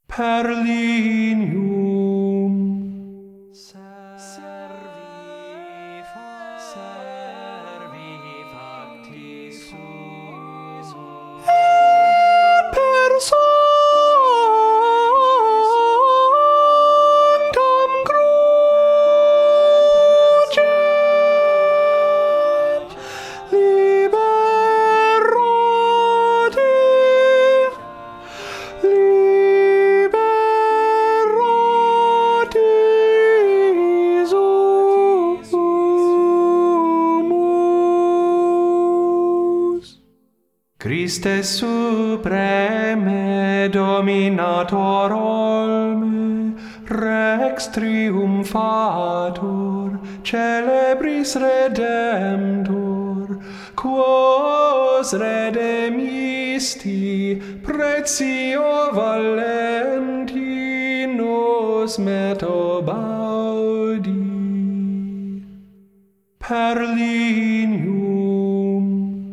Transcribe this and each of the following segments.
Perlinium servi facti suo personam crucem liberoti sumus. Christe supreme dominator olme, rex triumphator, celebris redemptor, quos redemisti pretio valenti nos metobaudi. Perlinium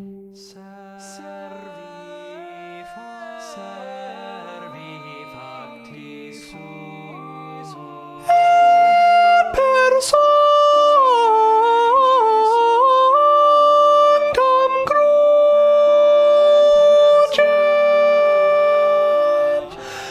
servi facti suo personam crucem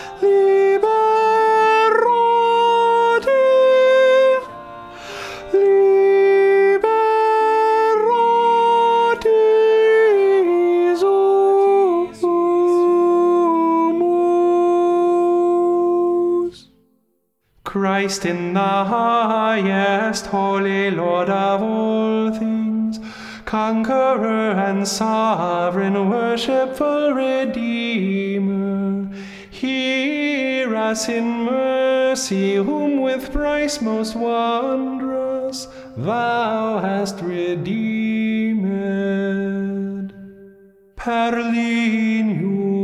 liberoti sumus. Christ in the highest, holy Lord of all things, conqueror and sovereign, worshipful Redeemer, hear us in mercy, whom with price most wondrous thou hast redeemed. Perlinium